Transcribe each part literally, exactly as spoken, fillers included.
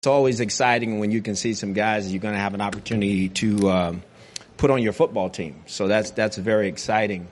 It's always exciting when you can see some guys you're going to have an opportunity to um, put on your football team. So that's that's very exciting.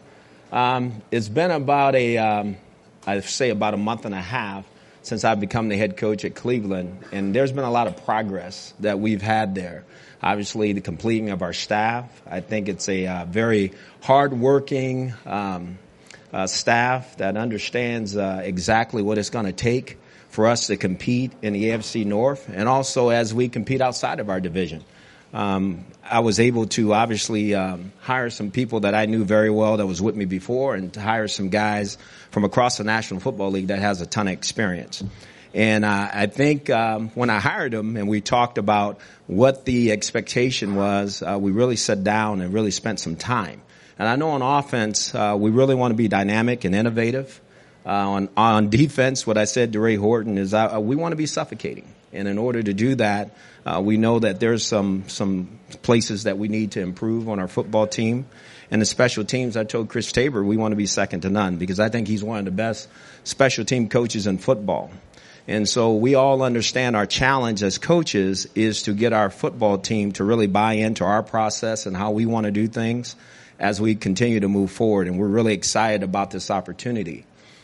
Um, it's been about a, um, I'd say about a month and a half since I've become the head coach at Cleveland, and there's been a lot of progress that we've had there. Obviously, the completing of our staff. I think it's a uh, very hardworking um, uh, staff that understands uh, exactly what it's going to take for us to compete in the A F C North, and also as we compete outside of our division. Um, I was able to obviously um, hire some people that I knew very well that was with me before, and to hire some guys from across the National Football League that has a ton of experience. And uh, I think um, when I hired them and we talked about what the expectation was, uh, we really sat down and really spent some time. And I know on offense, uh, we really want to be dynamic and innovative. Uh, on, on defense, what I said to Ray Horton is uh, we want to be suffocating. And in order to do that, uh, we know that there's some some places that we need to improve on our football team. And the special teams, I told Chris Tabor, we want to be second to none, because I think he's one of the best special team coaches in football. And so we all understand our challenge as coaches is to get our football team to really buy into our process and how we want to do things as we continue to move forward. And we're really excited about this opportunity.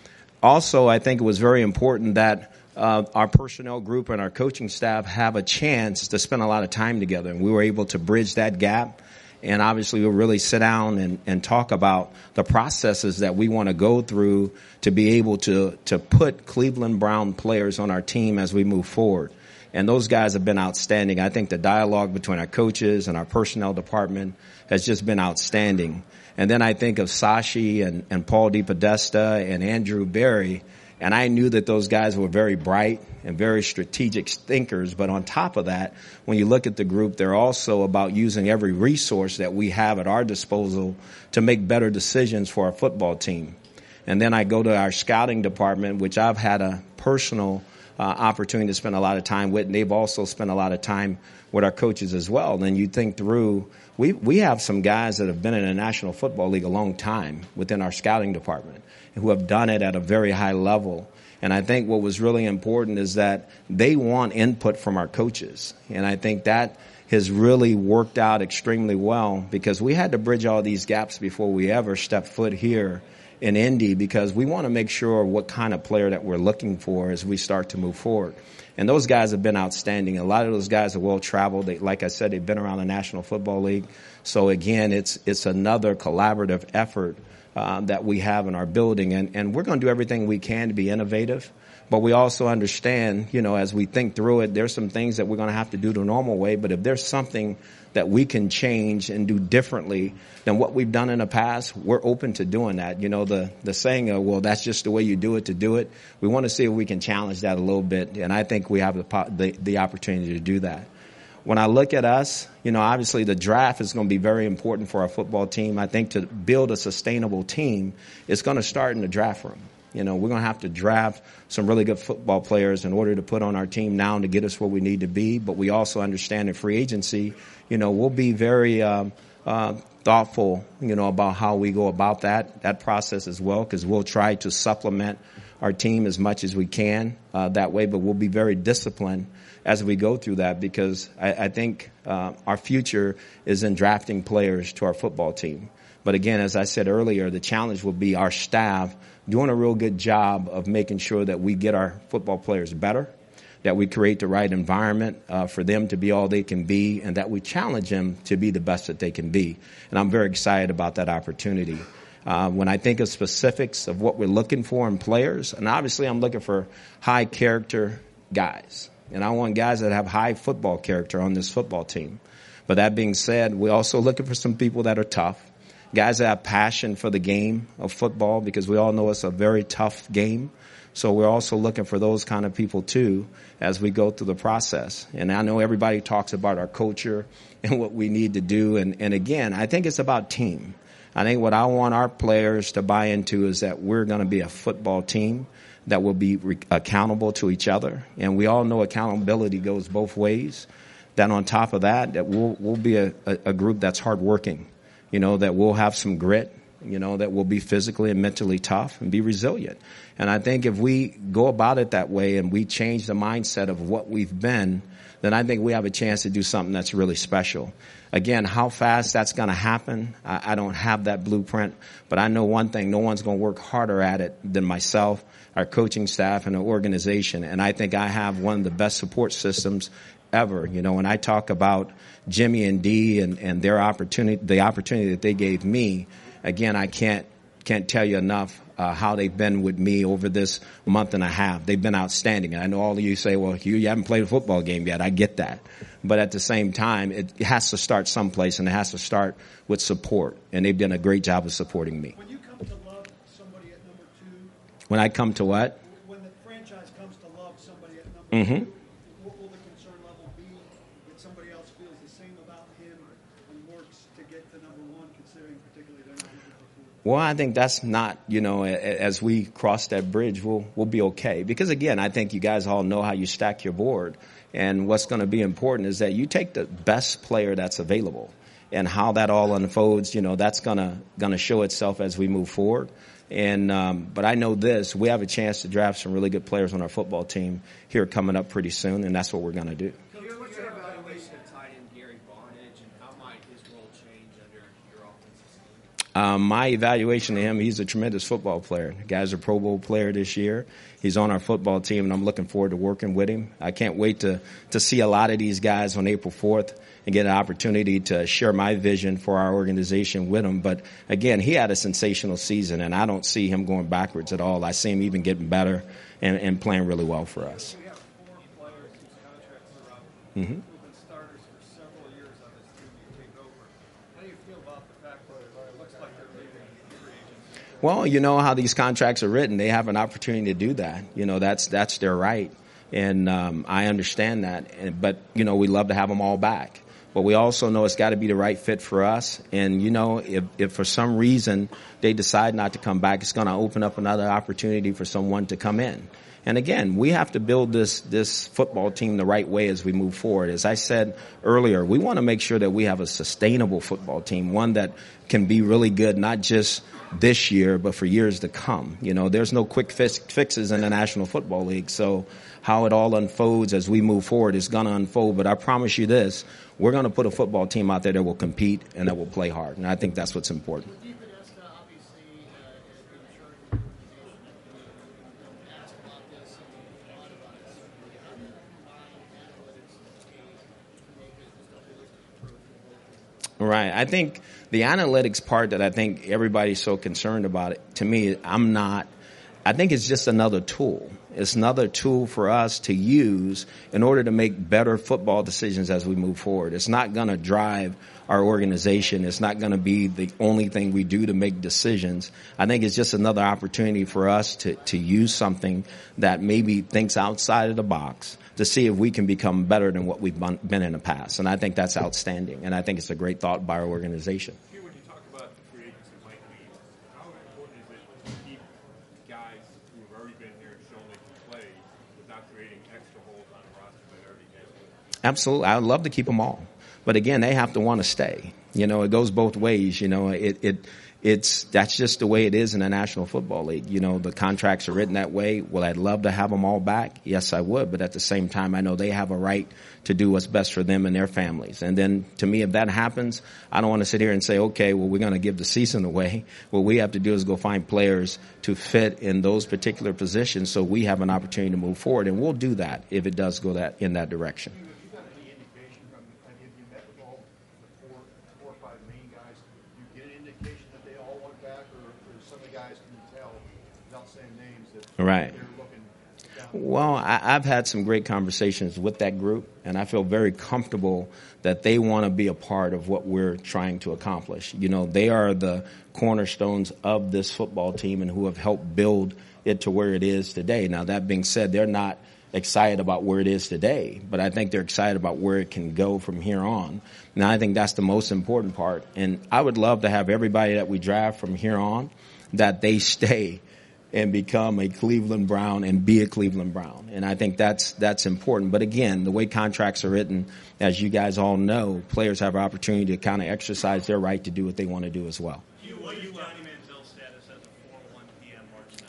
Also, I think it was very important that uh, our personnel group and our coaching staff have a chance to spend a lot of time together. And we were able to bridge that gap. And obviously, we'll really sit down and, and talk about the processes that we want to go through to be able to, to put Cleveland Brown players on our team as we move forward. And those guys have been outstanding. I think the dialogue between our coaches and our personnel department has just been outstanding. And then I think of Sashi and, and Paul DePodesta and Andrew Berry, and I knew that those guys were very bright and very strategic thinkers. But on top of that, when you look at the group, they're also about using every resource that we have at our disposal to make better decisions for our football team. And then I go to our scouting department, which I've had a personal uh, opportunity to spend a lot of time with, and they've also spent a lot of time with our coaches as well. Then you think through, we we have some guys that have been in the National Football League a long time within our scouting department who have done it at a very high level. And I think what was really important is that they want input from our coaches. And I think that has really worked out extremely well, because we had to bridge all these gaps before we ever stepped foot here in Indy, because we want to make sure what kind of player that we're looking for as we start to move forward. And those guys have been outstanding. A lot of those guys are well-traveled. They, like I said, they've been around the National Football League. So, again, it's it's another collaborative effort uh, that we have in our building. And, and we're going to do everything we can to be innovative. But we also understand, you know, as we think through it, there's some things that we're going to have to do the normal way. But if there's something that we can change and do differently than what we've done in the past, we're open to doing that. You know, the, the saying, of, well, that's just the way you do it to do it. We want to see if we can challenge that a little bit. And I think we have the, the, the opportunity to do that. When I look at us, you know, obviously the draft is going to be very important for our football team. I think to build a sustainable team, it's going to start in the draft room. You know, we're going to have to draft some really good football players in order to put on our team now to get us where we need to be. But we also understand in free agency, you know, we'll be very um, uh, thoughtful, you know, about how we go about that, that process as well, because we'll try to supplement our team as much as we can uh, that way. But we'll be very disciplined as we go through that, because I, I think uh, our future is in drafting players to our football team. But again, as I said earlier, the challenge will be our staff doing a real good job of making sure that we get our football players better, that we create the right environment uh, for them to be all they can be, and that we challenge them to be the best that they can be. And I'm very excited about that opportunity. Uh, when I think of specifics of what we're looking for in players, and obviously I'm looking for high character guys. And I want guys that have high football character on this football team. But that being said, we're also looking for some people that are tough. Guys that have passion for the game of football, because we all know it's a very tough game. So we're also looking for those kind of people, too, as we go through the process. And I know everybody talks about our culture and what we need to do. And, and again, I think it's about team. I think what I want our players to buy into is that we're going to be a football team that will be re- accountable to each other. And we all know accountability goes both ways. Then on top of that, that we'll, we'll be a, a, a group that's hardworking. You know, that we'll have some grit you know, that will be physically and mentally tough and be resilient. And I think if we go about it that way and we change the mindset of what we've been, then I think we have a chance to do something that's really special. Again, how fast that's going to happen, I, I don't have that blueprint, but I know one thing, no one's going to work harder at it than myself, our coaching staff, and the organization. And I think I have one of the best support systems ever. You know, when I talk about Jimmy and Dee and, and their opportunity, the opportunity that they gave me, again, I can't can't tell you enough uh, how they've been with me over this month and a half. They've been outstanding. And I know all of you say, well, you, you haven't played a football game yet. I get that. But at the same time, it has to start someplace, and it has to start with support. And they've done a great job of supporting me. When you come to love somebody at number two. When I come to what? When the franchise comes to love somebody at number Mm-hmm. two, what will the concern level be that somebody else feels the same about him and works to get to number one, considering particularly they're not number four? Well, I think that's not, you know, as we cross that bridge, we'll we'll be okay. Because, again, I think you guys all know how you stack your board. And what's going to be important is that you take the best player that's available. And how that all unfolds, you know, that's going to going to show itself as we move forward. And um, but I know this, we have a chance to draft some really good players on our football team here coming up pretty soon, and that's what we're going to do. What's your evaluation of tight end Gary Barnidge, and how might his role change under your offensive scheme? Um, my evaluation of him, he's a tremendous football player. The guy's a Pro Bowl player this year. He's on our football team, and I'm looking forward to working with him. I can't wait to, to see a lot of these guys on April fourth and get an opportunity to share my vision for our organization with him. But, again, he had a sensational season, and I don't see him going backwards at all. I see him even getting better and, and playing really well for us. We have four players whose contracts are up, Mm-hmm. who've been starters for several years on this team you take over. How do you feel about the fact that it looks like they're leaving free agency? Well, you know how these contracts are written. They have an opportunity to do that. You know, that's that's their right. And um, I understand that. And, but, you know, we love to have them all back. But we also know it's got to be the right fit for us. And, you know, if, if for some reason they decide not to come back, it's going to open up another opportunity for someone to come in. And again, we have to build this this football team the right way as we move forward. As I said earlier, we want to make sure that we have a sustainable football team, one that can be really good, not just this year, but for years to come. You know, there's no quick fix, fixes in the National Football League. So how it all unfolds as we move forward is going to unfold. But I promise you this, we're going to put a football team out there that will compete and that will play hard. And I think that's what's important. Right. I think the analytics part that I think everybody's so concerned about, it, to me, I'm not. I think it's just another tool. It's another tool for us to use in order to make better football decisions as we move forward. It's not going to drive our organization. It's not going to be the only thing we do to make decisions. I think it's just another opportunity for us to, to use something that maybe thinks outside of the box to see if we can become better than what we've been in the past. And I think that's outstanding. And I think it's a great thought by our organization. Here, when you talk about free agents who might leave, how important is it to keep guys who have already been here and shown they can play without creating extra holes on a roster that already has? Absolutely. I would love to keep them all. But again, they have to want to stay. You know, it goes both ways. You know, it, it, it's, that's just the way it is in the National Football League. You know, the contracts are written that way. Well, I'd love to have them all back. Yes, I would. But at the same time, I know they have a right to do what's best for them and their families. And then to me, if that happens, I don't want to sit here and say, okay, well, we're going to give the season away. What we have to do is go find players to fit in those particular positions so we have an opportunity to move forward. And we'll do that if it does go that in that direction. Right. Well, I, I've had some great conversations with that group, and I feel very comfortable that they want to be a part of what we're trying to accomplish. You know, they are the cornerstones of this football team and who have helped build it to where it is today. Now, that being said, they're not excited about where it is today, but I think they're excited about where it can go from here on. Now, I think that's the most important part, and I would love to have everybody that we draft from here on, that they stay and become a Cleveland Brown and be a Cleveland Brown. And I think that's that's important. But again, the way contracts are written, as you guys all know, players have an opportunity to kind of exercise their right to do what they want to do as well. You, what you Johnny Man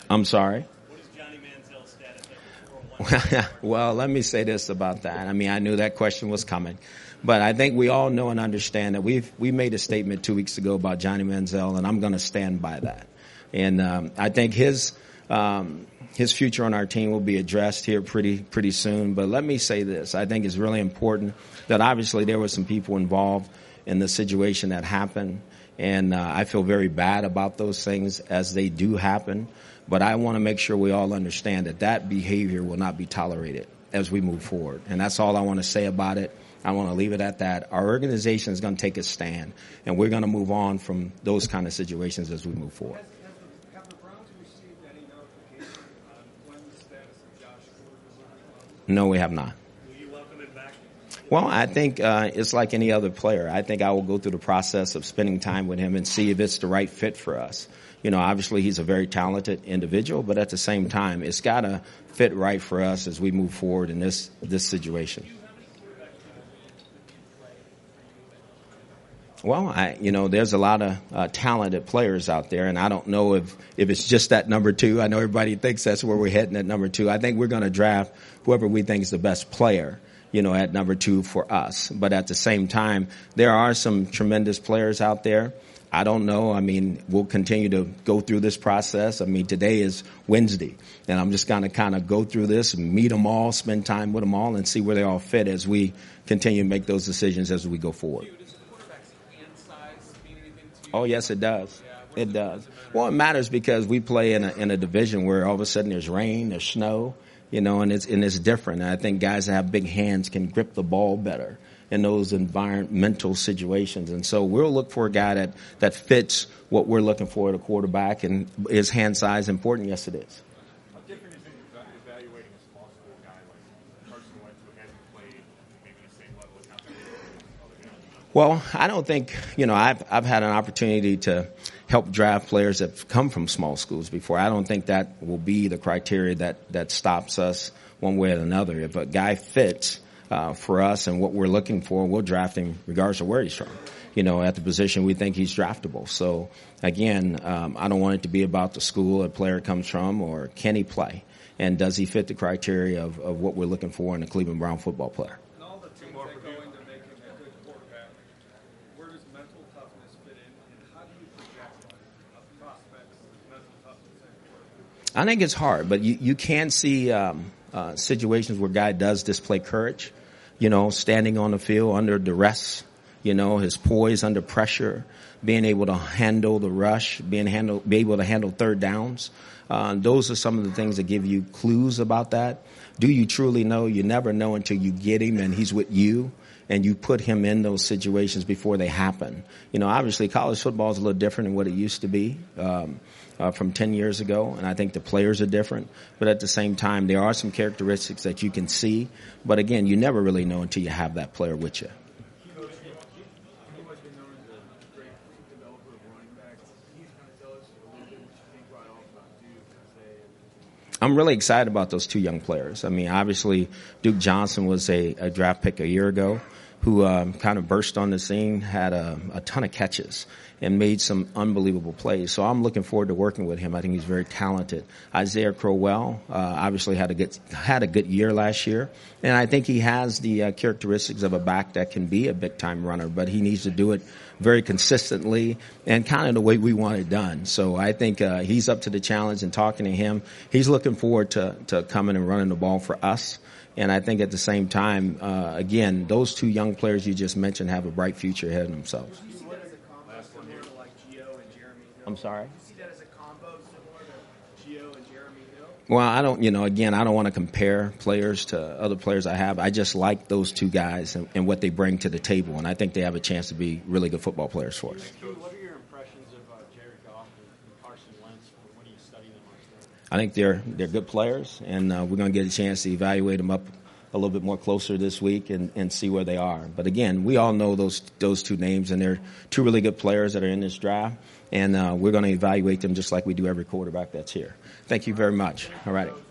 I'm sorry? What is Johnny Manziel's status at the four oh one? Well, let me say this about that. I mean, I knew that question was coming. But I think we all know and understand that we've we made a statement two weeks ago about Johnny Manziel, and I'm going to stand by that. And um, I think his um, his future on our team will be addressed here pretty pretty soon. But let me say this. I think it's really important that obviously there were some people involved in the situation that happened. And uh, I feel very bad about those things as they do happen. But I want to make sure we all understand that that behavior will not be tolerated as we move forward. And that's all I want to say about it. I want to leave it at that. Our organization is going to take a stand, and we're going to move on from those kind of situations as we move forward. Has, has the, have the Browns received any notification on when the status of Josh Gordon will be? No, we have not. Will you welcome him back? Well, I think uh, it's like any other player. I think I will go through the process of spending time with him and see if it's the right fit for us. You know, obviously he's a very talented individual, but at the same time, it's got to fit right for us as we move forward in this this situation. Well, I, you know, there's a lot of uh, talented players out there, and I don't know if, if it's just that number two. I know everybody thinks that's where we're heading at number two. I think we're going to draft whoever we think is the best player, you know, at number two for us. But at the same time, there are some tremendous players out there. I don't know. I mean, we'll continue to go through this process. I mean, today is Wednesday, and I'm just going to kind of go through this and meet them all, spend time with them all, and see where they all fit as we continue to make those decisions as we go forward. Oh, yes, it does. It does. Well, it matters because we play in a, in a division where all of a sudden there's rain, there's snow, you know, and it's, and it's different. And I think guys that have big hands can grip the ball better in those environmental situations. And so we'll look for a guy that, that fits what we're looking for at a quarterback. And is hand size important? Yes, it is. How different is it evaluating a small school guy like Carson Wentz who hasn't played maybe the same level of competition as other guys? Well, I don't think, you know, I've, I've had an opportunity to help draft players that have come from small schools before. I don't think that will be the criteria that, that stops us one way or another. If a guy fits uh, for us and what we're looking for, we'll draft him regardless of where he's from. You know, at the position we think he's draftable. So, again, um, I don't want it to be about the school a player comes from or can he play. And does he fit the criteria of, of what we're looking for in a Cleveland Brown football player? And all the things that go into making a good quarterback, where does mental toughness fit in, and how do you project a prospect's mental toughness at quarterback? I think it's hard, but you, you can see um, uh, situations where a guy does display courage, you know, standing on the field under duress, you know, his poise under pressure, being able to handle the rush, being handle, be able to handle third downs. Uh, those are some of the things that give you clues about that. Do you truly know? You never know until you get him and he's with you and you put him in those situations before they happen. You know, obviously college football is a little different than what it used to be um, uh, from ten years ago, and I think the players are different. But at the same time, there are some characteristics that you can see. But again, you never really know until you have that player with you. I'm really excited about those two young players. I mean, obviously, Duke Johnson was a, a draft pick a year ago who um, kind of burst on the scene, had a, a ton of catches, and made some unbelievable plays. So I'm looking forward to working with him. I think he's very talented. Isaiah Crowell uh, obviously had a good had a good year last year, and I think he has the uh, characteristics of a back that can be a big-time runner, but he needs to do it very consistently and kind of the way we want it done. So I think uh, he's up to the challenge, and talking to him, he's looking forward to, to coming and running the ball for us. And I think at the same time, uh, again, those two young players you just mentioned have a bright future ahead of themselves. Do you see that as a combo similar to like Gio and Jeremy Hill? I'm sorry? Do you see that as a combo similar to Gio and Jeremy Hill? Well, I don't, you know, again, I don't want to compare players to other players I have. I just like those two guys and, and what they bring to the table, and I think they have a chance to be really good football players for us. What are your impressions of uh, Jared Goff and Carson Wentz when you study them on film? I think they're they're good players, and uh, we're going to get a chance to evaluate them up a little bit more closer this week and, and see where they are. But again, we all know those those two names, and they're two really good players that are in this draft, and uh, we're going to evaluate them just like we do every quarterback that's here. Thank you very much. All righty.